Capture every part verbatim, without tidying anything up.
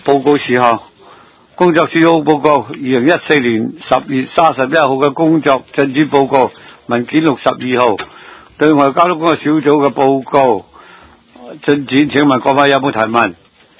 報告事項。工作小組報告：二零一四年十月三十一號嘅工作進展報告文件六十二號，對外交通工作小組嘅報告進展，請問各位有冇提問？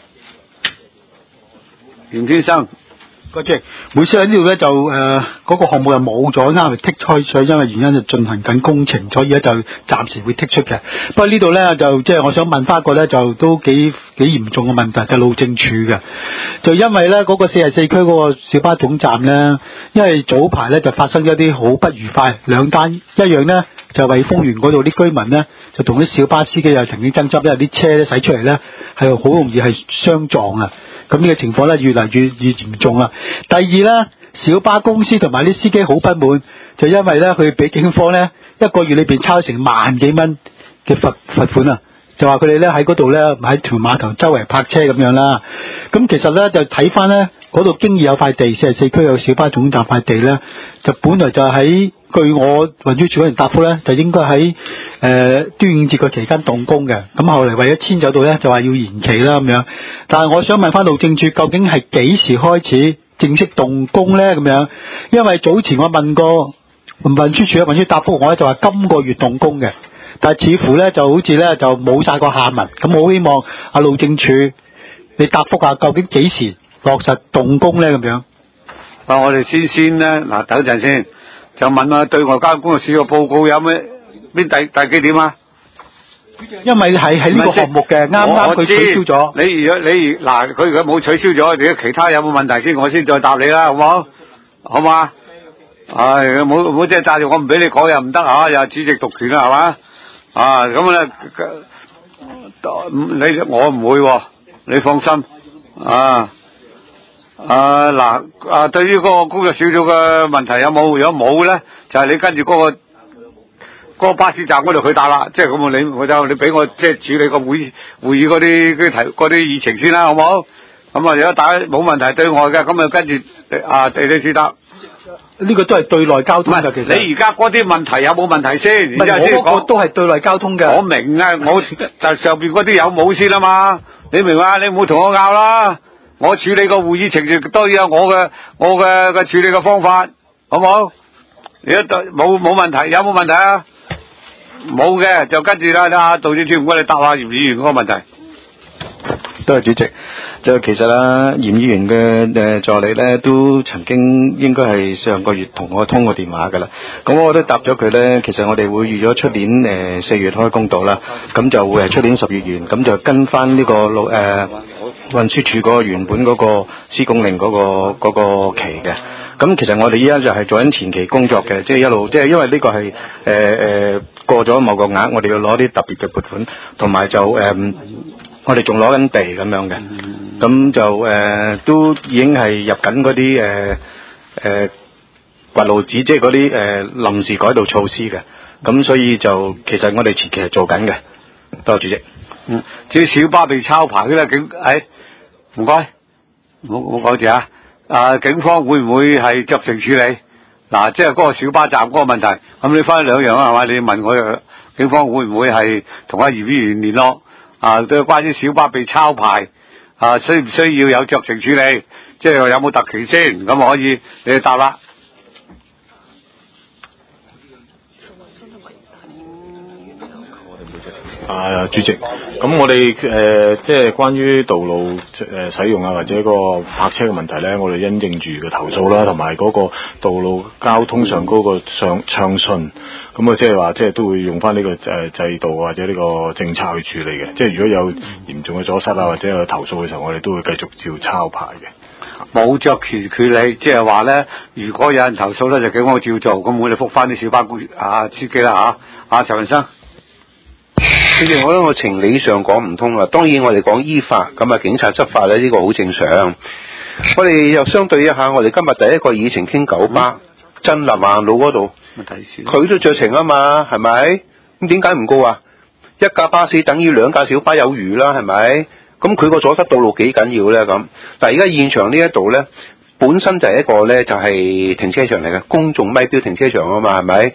袁先生。 嗰隻每次喺呢度咧就誒嗰、呃那個項目又冇咗，啱係剔開，所以因為原因就進行緊工程，所以咧就暫時會剔出嘅。不過呢度咧就即係我想問翻一個咧就都幾幾嚴重嘅問題，就係、路政署嘅。就因為咧嗰、那個四十四區嗰個小巴總站咧，因為早排咧就發生咗一啲好不愉快兩單，一樣咧就惠豐園嗰度啲居民咧就同啲小巴司機又曾經爭執，因為啲車咧駛出嚟咧係好容易係相撞啊。咁呢個情況咧越嚟越越嚴重啦。第二咧，小巴公司同埋啲司機好不滿，就因為咧佢俾警方咧一個月裏邊抄成萬幾蚊嘅罰罰款啊，就話佢哋咧喺嗰度咧喺屯碼頭周圍泊車咁樣啦。咁其實咧就睇翻咧嗰度經已有塊地，四十四區有小巴總站塊地咧，就本來就喺據我運輸署嗰人答覆咧，就應該喺誒、呃、端午節個期間動工嘅。咁後嚟為咗遷走到咧，就話要延期啦咁樣。但係我想問翻路政署，究竟係幾時開始正式動工咧？咁樣，因為早前我問過運輸署嘅運輸答覆我咧，就話今個月動工嘅。但係似乎咧就好似咧就冇晒個下文。咁我好希望阿路政署你答覆下，究竟幾時落實動工咧？咁樣。 啊，我哋先先咧，嗱等陣先。就問下對外交通工作小組報告有咩邊第第幾點啊？ 因為係喺呢個項目嘅，啱啱佢取消咗。 你如果你嗱，佢如果冇取消咗，你其他有冇問題先？我先再答你啦，好唔好？好嘛？唉，冇冇即係揸住我唔俾你講又唔得啊！又主席獨權啦，係嘛？啊咁咧，你我唔會喎，你放心啊。啊嗱啊，對於嗰個工作小組嘅問題有冇？如果冇咧，就係、是、你跟住嗰、那個嗰、那個巴士站嗰度去答啦。即係咁啊，你我就你俾我即係處理個會會議嗰啲嗰啲題嗰啲議程先啦，好唔好？咁啊，如果打冇問題對外嘅，咁啊跟住啊地理處答。 呢個都係對內交通嘅，其實。 你而家嗰啲問題有冇問題先？ 唔係我嗰個都係對內交通嘅。 我明啊，我就上邊嗰啲有冇先啊嘛？你明嘛？你唔好同我拗啦。我處理個會議程序當然有我嘅我嘅嘅處理嘅方法，好唔好？如果冇冇問題，有冇問題啊？冇嘅就跟住啦，阿杜主任唔該你答下嚴議員嗰個問題。 多謝主席。就其實啦，嚴議員嘅誒助理咧都曾經應該係上個月同我通過電話㗎啦。咁我都答咗佢咧，其實我哋會預咗出年誒四月開工度啦，咁就會係出年十月完，咁就跟翻呢個路誒。呃運輸署嗰個原本嗰個施工令嗰、那個嗰、那個期嘅，咁其實我哋依家就係做緊前期工作嘅，即、就、係、是、一路即係、就是、因為呢個係誒誒過咗某個額，我哋要攞啲特別嘅撥款，同埋就誒、呃、我哋仲攞緊地咁樣嘅，咁就誒、呃、都已經係入緊嗰啲誒誒掘路紙，即係嗰啲誒臨時改道措施嘅，咁所以就其實我哋前期係做緊嘅。多謝主席。 嗯，至於小巴被抄牌嘅咧，警誒唔該，唔好唔好講住啊！啊，警方會唔會係酌情處理？嗱、啊，即係嗰個小巴站嗰個問題，咁你分兩樣啊，係嘛？你問我，警方會唔會係同阿嚴議員聯絡？啊，對關於小巴被抄牌，啊，需唔需要有酌情處理？即係有冇特權先？咁可以你去答啦。 啊，主席，咁我哋誒、呃、即係關於道路誒、呃、使用啊，或者個泊車嘅問題咧，我哋因應住嘅投訴啦，同埋嗰個道路交通上嗰個暢暢順，咁啊即係話即係都會用翻呢個誒制度或者呢個政策去處理嘅。即係如果有嚴重嘅阻塞啊，或者有投訴嘅時候，我哋都會繼續照抄牌嘅。 冇酌情處理，即係話咧，如果有人投訴咧，就警方照做。咁我哋覆翻啲小巴公啊司機啦嚇。阿陳文生。 主席，我覺得我情理上講唔通啦。當然我哋講依法，咁啊警察執法咧，呢、這個好正常。我哋又相對一下，我哋今日第一個議程傾九巴，真南橫路嗰度，佢都酌情啊嘛，係咪？咁點解唔告啊？一架巴士等於兩架小巴有餘啦，係咪？咁佢個阻塞道路幾緊要咧？咁，但係而家現場呢一度咧，本身就係一個咧就係停車場嚟嘅，公眾咪標停車場啊嘛，係咪？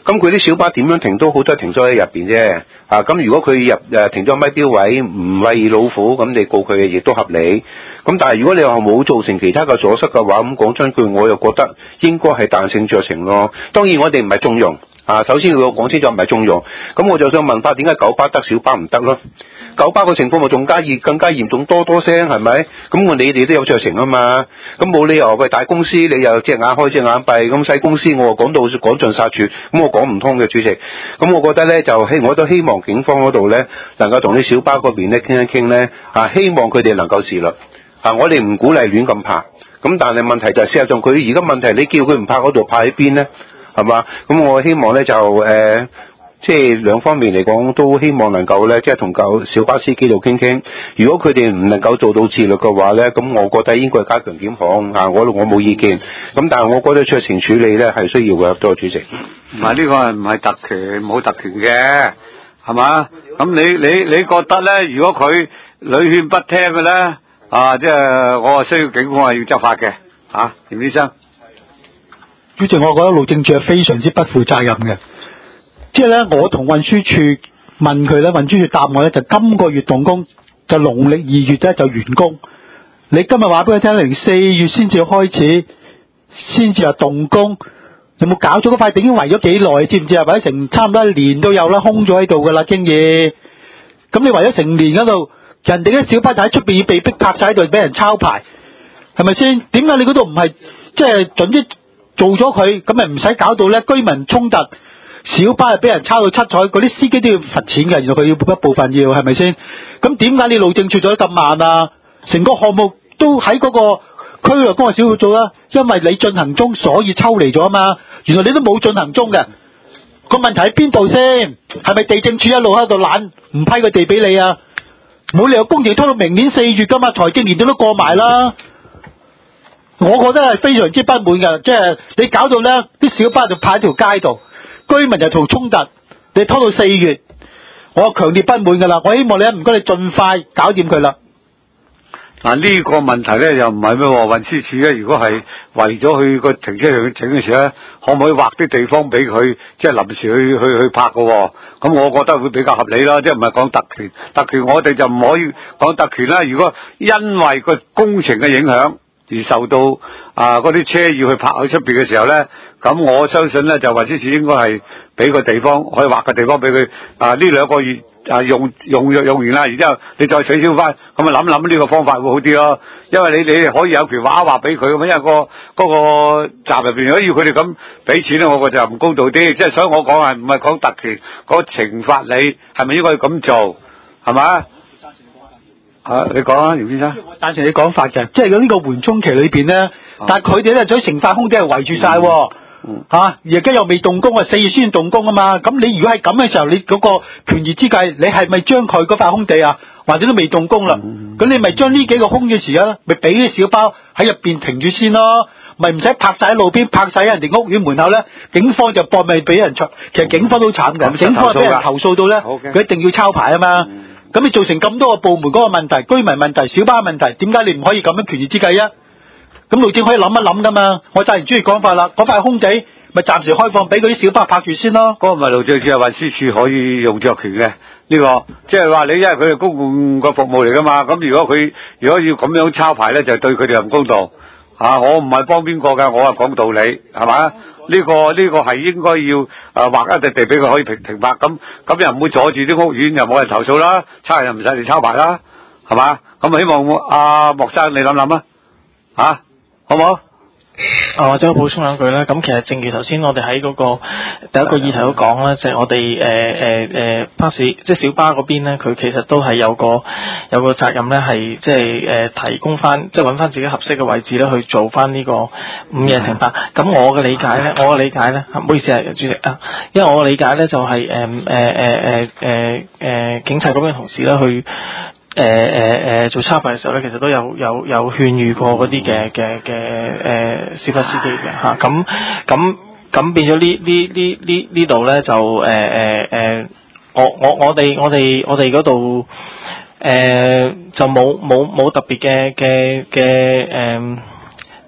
咁佢啲小巴點樣停都好，都係停咗喺入邊啫。啊，咁如果佢入誒停咗咪標位，唔餵老虎，咁你告佢亦都合理。咁但係如果你話冇造成其他嘅阻塞嘅話，咁講真句，我又覺得應該係彈性酌情咯。當然我哋唔係縱容。啊，首先要講清楚唔係縱容，咁我就想問翻點解九巴得小巴唔得咯？九巴個情況咪仲加嚴更加嚴重多多聲係咪？咁我你哋都有酌情啊嘛，咁冇理由喂大公司你又隻眼開隻眼閉，咁細公司我講到趕盡殺絕，咁我講唔通嘅主席。咁我覺得咧就希我都希望警方嗰度咧能夠同啲小巴嗰邊咧傾一傾咧，啊希望佢哋能夠自律。啊，我哋唔鼓勵亂咁拍，咁但係問題就係事實上佢而家問題你叫佢唔拍嗰度拍喺邊咧？係嘛？咁我希望咧就誒、呃，即係兩方面嚟講，都希望能夠咧，即係同舊小巴司機度傾傾。如果佢哋唔能夠做到自律嘅話咧，咁我覺得應該加強檢控啊！我我冇意見。咁但係我覺得酌情處理咧係需要嘅，多謝主席。 唔係呢個係唔係特權，冇特權嘅，係嘛？咁你你你覺得咧？如果佢屢勸不聽嘅咧，啊，即係我係需要警方係要執法嘅，啊，嚴醫生。 主席，我覺得路政署係非常之不負責任嘅。即係咧，我同運輸處問佢咧，運輸處答我咧就今個月動工，就農曆二月咧就完工。你今日話俾佢聽，零四月先至開始，先至話動工，有冇搞咗嗰塊地已經圍咗幾耐？知唔知啊？圍咗成差唔多一年都有啦，空咗喺度噶啦，經已。咁你圍咗成年嗰度，人哋啲小巴就喺出邊要被逼泊晒喺度，俾人抄牌，係咪先？點解你嗰度唔係即係總之？做咗佢，咁咪唔使搞到咧居民衝突，小巴係俾人抄到七彩，嗰啲司機都要罰錢嘅，原來佢要一部分要，係咪先？咁點解你路政處做得咁慢啊？成個項目都喺嗰個區內工作小組做啦，因為你進行中，所以抽離咗啊嘛。原來你都冇進行中嘅，個問題喺邊度先？係咪地政處一路喺度懶，唔批個地俾你啊？冇理由工程拖到明年四月噶嘛，財政年度都過埋啦。我覺得係非常之不滿嘅，即係你搞到咧啲小巴就泊喺條街度，居民就同衝突，你拖到四月，我強烈不滿噶啦！我希望你唔該你盡快搞掂佢啦。 嗱，呢個問題咧又唔係咩喎？運輸署咧，如果係為咗去個停車場去整嘅時候咧，可唔可以劃啲地方俾佢，即係臨時去去去泊嘅喎？咁我覺得會比較合理啦，即係唔係講特權？特權我哋就唔可以講特權啦。如果因為個工程嘅影響而受到啊嗰啲車要去泊喺出邊嘅時候咧，咁我相信咧就運輸署應該係俾個地方可以劃個地方俾佢啊呢兩個月啊用用用完啦，然之後你再取消翻，咁啊諗諗呢個方法會好啲咯。因為你你可以有權劃一劃俾佢咁，因為、嗰個嗰、嗰個站入邊如果要佢哋咁俾錢咧，我覺得就唔公道啲。即係所以我講係唔係講特權，講懲罰你係咪應該咁做係咪？啊，你講啊，姚先生。 我贊成你講法嘅，即係呢個緩衝期裏邊咧，啊、但係佢哋咧就成塊空地係圍住晒， 嗯， 吓而家又未動工啊，四月先動工啊嘛，咁你如果係咁嘅時候，你嗰個權宜之計，你係咪將佢嗰塊空地啊，或者都未動工啦，咁、嗯、你咪將呢幾個空嘅時間，咪俾啲小巴喺入邊停住先咯，咪唔使泊晒喺路邊，泊晒喺人哋屋苑門口咧，警方就搏命俾人出，其實警方都慘嘅，警方俾人投訴到咧，佢、okay. 一定要抄牌啊嘛。嗯咁你造成咁多個部門嗰個問題，居民問題、小巴問題，點解你唔可以咁樣權宜之計啊？咁路政可以諗一諗噶嘛？我贊成主席講法啦，嗰塊空地咪暫時開放俾嗰啲小巴泊住先咯。 嗰個唔係路政署，係運輸署可以用酌權嘅呢、呢個，即係話你因為佢係公共個服務嚟噶嘛，咁如果佢如果要咁樣抄牌咧，就對佢哋唔公道。啊！我唔係幫邊個㗎，我係講道理，係嘛？呢、這個呢、這個係應該要誒劃、呃、一笪地俾佢可以停停泊，咁咁又唔會阻住啲屋苑，又冇人投訴啦，差人又唔使你抄牌啦，係嘛？咁希望阿、啊、莫生你諗諗啊，嚇好唔好？ 啊，或者我補充兩句啦。咁其實正如頭先我哋喺嗰個第一個議題都講啦，就係、是、我哋誒誒誒巴士即係小巴嗰邊咧，佢其實都係有個有個責任咧，係即係誒提供翻，即係揾翻自己合適嘅位置咧，去做翻呢個午夜停泊。咁我嘅理解咧，我嘅理解咧，唔好意思啊，主席啊，因為我嘅理解咧就係誒誒誒誒誒誒警察嗰邊同事咧去。誒誒誒做抄牌嘅時候咧，其實都有有有勸喻過嗰啲嘅嘅嘅誒小巴司機嘅嚇，咁咁咁變咗呢呢呢呢呢度咧就誒誒誒，我我我哋我哋我哋嗰度誒就冇冇冇特別嘅嘅嘅誒，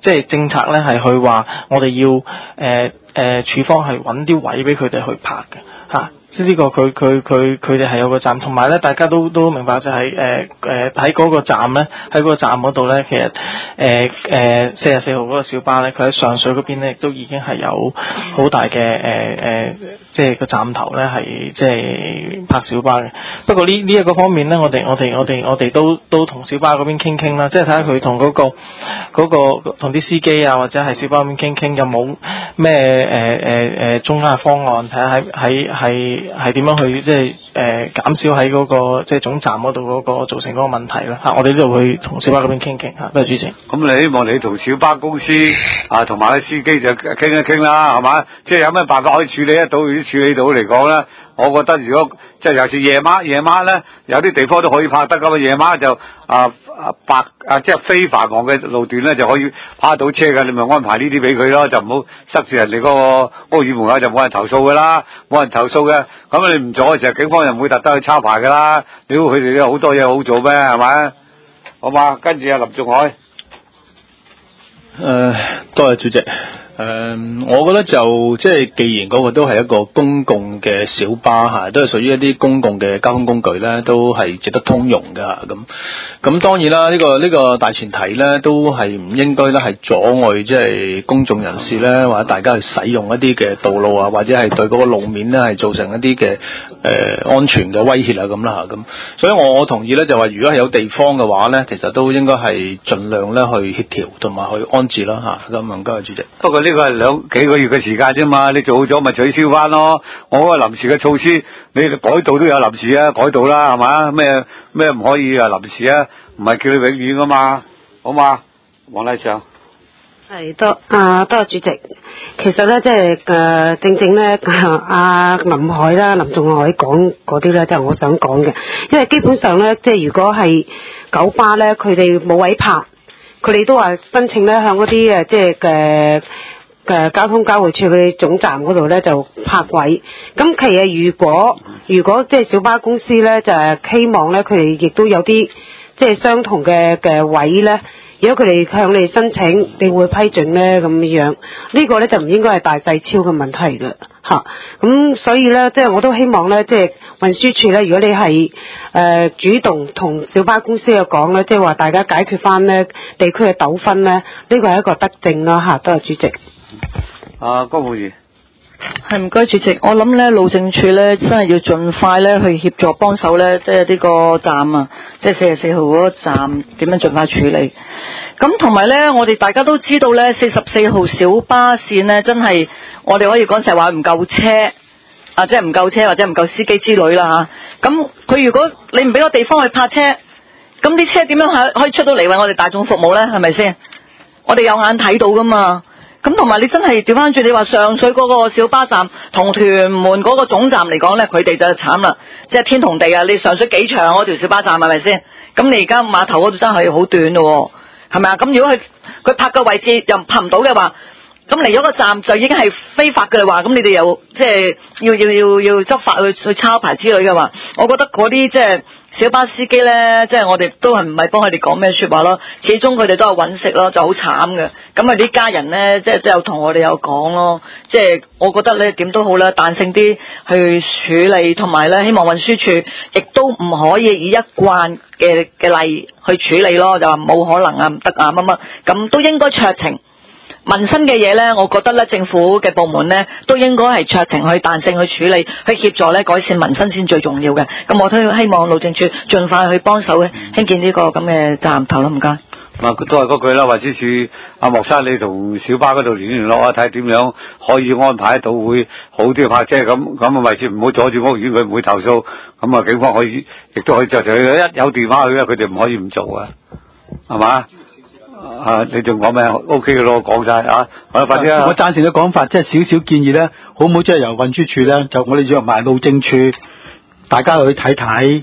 即係政策咧係去話我哋要誒誒、呃、處方係揾啲位俾佢哋去拍嘅嚇。即係呢個佢佢佢佢哋係有個站，同埋咧大家都都明白就係誒誒喺嗰個站咧，喺嗰個站嗰度咧，其實誒誒四十四號嗰個小巴咧，佢喺上水嗰邊咧，亦都已經係有好大嘅誒誒，即係個站頭咧係即係拍小巴嘅。不過呢呢一個方面咧，我哋我哋我哋我哋都都同小巴嗰邊傾傾啦，即係睇下佢同嗰個嗰個同啲司機啊或者係小巴嗰邊傾傾有冇咩誒誒誒中間嘅方案，睇下喺喺喺。係點樣去即係誒減少喺嗰、那個即係總站嗰度嗰個造成嗰個問題啦嚇，我哋呢度去同小巴嗰邊傾傾嚇，多謝主席。 咁你希望你同小巴公司啊同埋啲司機就傾一傾啦，係嘛？即係有咩辦法可以處理得到？如果處理到嚟講咧，我覺得如果即係尤其是夜晚夜晚咧，有啲地方都可以拍得噶嘛。夜晚就啊啊白啊即係非繁忙嘅路段咧就可以拍到車嘅，你咪安排呢啲俾佢咯，就唔好塞住人哋嗰個屋苑門口，就冇人投訴噶啦，冇人投訴嘅。咁你唔做嘅時候，警方又唔會特登去抄牌噶啦。屌佢哋有好多嘢好做咩？係咪？好嘛，跟住阿林仲海。 誒、呃，多謝主席。誒、呃，我覺得就即係，既然嗰個都係一個公共嘅小巴嚇，都係屬於一啲公共嘅交通工具咧，都係值得通用嘅嚇。咁咁當然啦，呢、這個呢、這個大前提咧，都係唔應該咧係阻礙即係公眾人士咧，或者大家去使用一啲嘅道路啊，或者係對嗰個路面咧係造成一啲嘅誒安全嘅威脅啊咁啦嚇。咁所以我我同意咧，就話如果係有地方嘅話咧，其實都應該係盡量咧去協調同埋去安置啦嚇。咁唔該，主席。 不過呢個係兩幾個月嘅時間啫嘛，你做好咗咪取消翻咯。我嗰個臨時嘅措施，你改道都有臨時啊，改道啦係嘛？咩咩唔可以啊臨時啊？唔係叫你永遠噶嘛，好嘛？黃麗祥。 係多啊，多謝主席。其實咧，即係誒，正正咧，阿林海啦、林仲海講嗰啲咧，就係我想講嘅。因為基本上咧，即係如果係九巴咧，佢哋冇位泊，佢哋都話申請咧向嗰啲誒，即係嘅嘅交通交匯處佢哋總站嗰度咧就泊位。咁其實如果如果即係小巴公司咧，就係希望咧，佢哋亦都有啲即係相同嘅嘅位咧。如果佢哋向你哋申請，你會批准咧咁樣？呢、這個咧就唔應該係大細超嘅問題嘅嚇。咁、啊、所以咧，即係我都希望咧，即係運輸署咧，如果你係誒、呃、主動同小巴公司去講咧，即係話大家解決翻咧地區嘅糾紛咧，呢個係一個德政啦嚇。多謝主席。 啊，江浩儀。 係唔該主席，我諗咧路政署咧真係要盡快咧去協助幫手咧，即係呢個站啊，即係四十四號嗰個站點樣盡快處理。咁同埋咧，我哋大家都知道咧，四十四號小巴線咧真係我哋可以講成話唔夠車啊，即係唔夠車或者唔夠司機之類啦吓。咁佢如果你唔俾個地方去泊車，咁啲車點樣可可以出到嚟為我哋大眾服務咧？係咪先？我哋有眼睇到噶嘛。咁同埋你真係調翻轉，你話上水嗰個小巴站同屯門嗰個總站嚟講咧，佢哋就慘啦，即係天同地啊！你上水幾長嗰條小巴站係咪先？咁你而家碼頭嗰度真係好短咯，係咪啊？咁如果佢佢泊個位置又泊唔到嘅話，咁嚟咗個站就已經係非法嘅話，咁你哋又即係要要要要執法去去抄牌之類嘅話，我覺得嗰啲即係小巴司機咧，即係我哋都係唔係幫佢哋講咩說話咯，始終佢哋都係揾食咯，就好慘嘅。咁啊啲家人咧，即係即係有同我哋有講咯，即係我覺得咧點都好啦，彈性啲去處理，同埋咧希望運輸署亦都唔可以以一貫嘅嘅例去處理咯，就話冇可能啊，唔得啊乜乜，咁都應該酌情。民生嘅嘢呢，我覺得呢政府嘅部門呢都應該係酌情去彈性去處理，去協助呢改善民生先最重要嘅。咁我都希望路政署盡快去幫手嘅興建呢個咁嘅站頭啦，唔該。 啊，都係嗰句啦，運輸署阿莫生，你同小巴嗰度聯聯絡啊，睇下點樣可以安排得到會好啲嘅泊車，咁咁啊，為住唔好阻住屋苑，佢唔會投訴，咁啊，警方可以亦都可以酌情，一有電話去咧，佢哋唔可以唔做啊，係嘛？啊！你仲講咩 ？O K 嘅咯，講晒啊！快啲啊！ 我贊成嘅講法，即係少少建議咧，好唔好？即係由運輸署咧，就我哋約埋路政署，大家去睇睇，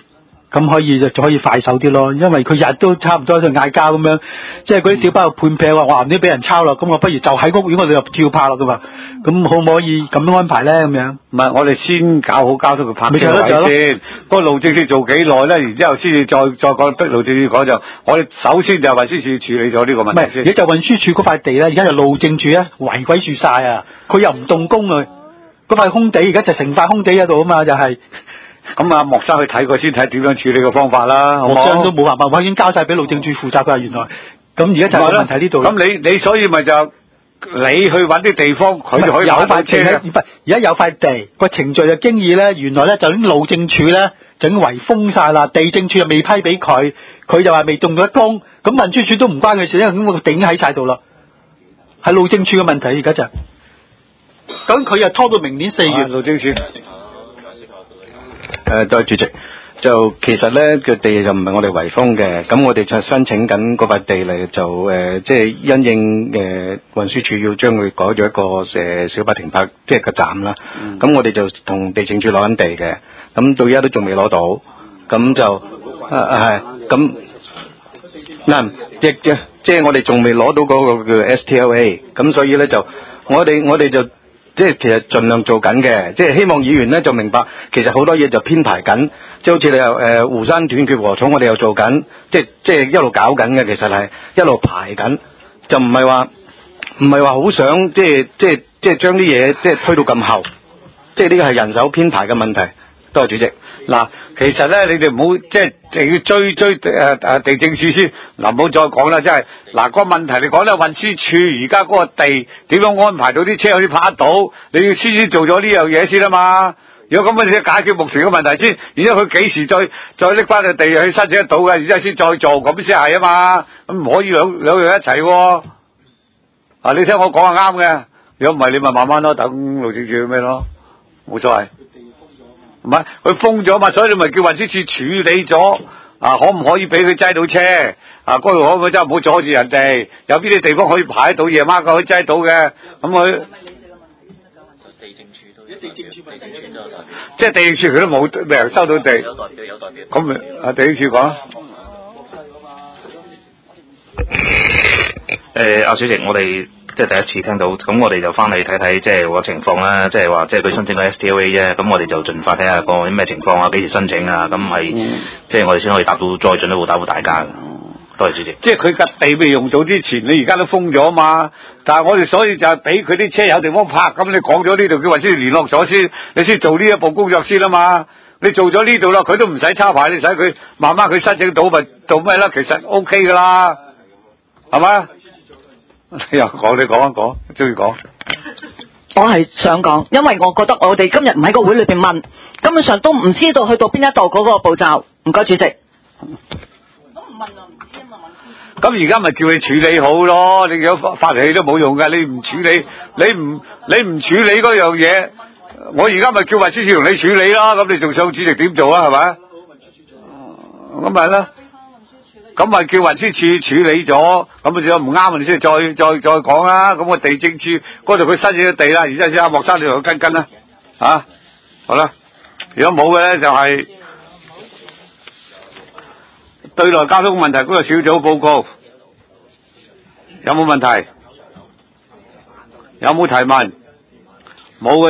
咁可以就可以快手啲咯，因為佢日都差唔多喺度嗌交咁樣，即係嗰啲小巴判劈話話唔知俾人抄咯，咁我不如就喺屋苑嗰度就照拍咯噶嘛，咁可唔可以咁樣安排咧？咁樣唔係，我哋先搞好交通嘅泊車咪就係咯就係咯位先，嗰個路政署做幾耐咧？然之後先至再再講逼路政署講就，我哋首先就運輸署處理咗呢個唔係， 問題先。 而家就運輸署嗰塊地咧，而家就路政署咧圍鬼住晒啊！佢又唔動工啊，嗰塊空地而家就成塊空地喺度啊嘛，就係、是。 咁啊，莫生去睇過先睇點樣處理嘅方法啦，好莫冇？ 生都冇辦法，我已經交晒俾路政署負責㗎，原來。咁而家就係問題呢度。 咁你你所以咪就你去揾啲地方，佢就可以有買到塊地咧，唔係而家有塊地個程序嘅經已咧，原來咧就已經路政署咧就已經圍封晒啦，地政署又未批俾佢，佢就話未動到一工，咁運輸署都唔關佢事，因為咁個地已經喺晒度啦，係路政署嘅問題而家就。咁佢又拖到明年四月。 路政署。 誒，多謝主席。就其實咧個地就唔係我哋圍封嘅，咁我哋就申請緊嗰塊地嚟就誒，即係因應誒運輸署要將佢改咗一個誒小巴停泊即係個站啦。咁、嗯、我哋就同地政署攞緊地嘅，咁到而家都仲未攞到，咁就啊係咁嗱，即即即係我哋仲未攞到嗰個叫 S T L A， 咁所以咧就我哋我哋就。即係其實盡量做緊嘅，即係希望議員咧就明白，其實好多嘢就編排緊，即係好似你又誒湖山斷缺禾蟲，我哋又做緊，即係即係一路搞緊嘅，其實係一路排緊，就唔係話唔係話好想即係即係即係將啲嘢即係推到咁後，即係呢個係人手編排嘅問題。多謝主席。 嗱，其實咧，你哋唔好即係就要追追誒誒、呃、地政署先，嗱唔好再講啦，即係嗱個問題你講咧，運輸署而家嗰個地點樣安排到啲車可以泊得到，你要先先做咗呢樣嘢先啊嘛。如果咁樣你解決目前嘅問題先，然之後佢幾時再再拎翻個地去申請得到嘅，然之後先再做，咁先係啊嘛。咁唔可以兩兩樣一齊喎。啊，你聽我講係啱嘅，如果唔係你咪慢慢咯，等路政署咩咯，冇所謂。唔係佢封咗嘛，所以你咪叫運輸署處理咗啊，可唔可以俾佢擠到車啊？嗰度可唔可以真係唔好阻住人哋？有邊啲地方可以排到夜晚佢可以擠到嘅？咁佢即係地政署佢都冇未收到地，有代表有代表。咁咪啊地政署講。 誒，阿主席，我哋。即係第一次聽到，咁我哋就翻嚟睇睇，即係個情況啦。即係話，即係佢申請個 S T L A 啫。咁我哋就盡快睇下個啲咩情況啊，幾時申請啊？咁係、嗯，即係我哋先可以答到，再進一步答到大家。多謝主席。即係佢笪地未用到之前，你而家都封咗嘛？但係我哋所以就係俾佢啲車有地方泊。咁你講咗呢度，叫運輸署聯絡咗先，你先做呢一步工作先啦嘛。你做咗呢度啦，佢都唔使抄牌，你使佢慢慢佢申請到咪做咩啦？其實 O K 噶啦，係嘛？你又講，你講一講，中意講。 我係想講，因為我覺得我哋今日唔喺個會裏邊問，根本上都唔知道去到邊一度嗰個步驟。唔該，主席。都唔問啊，唔知啊嘛，問。 咁而家咪叫你處理好咯，你有發發嚟氣都冇用㗎，你唔處理，你唔你唔處理嗰樣嘢，我而家咪叫運輸署同你處理啦。咁你仲想主席點做啊？係咪？咁咪啦。咁咪叫運輸署處理咗，咁啊仲唔啱，你先再再再講啦。咁個地政處嗰度佢申請咗地啦，然之後先阿莫生你同佢跟跟啦，啊，好啦。如果冇嘅咧，就係、是、對內交通問題嗰個小組報告，有冇問題？有冇提問？冇嘅。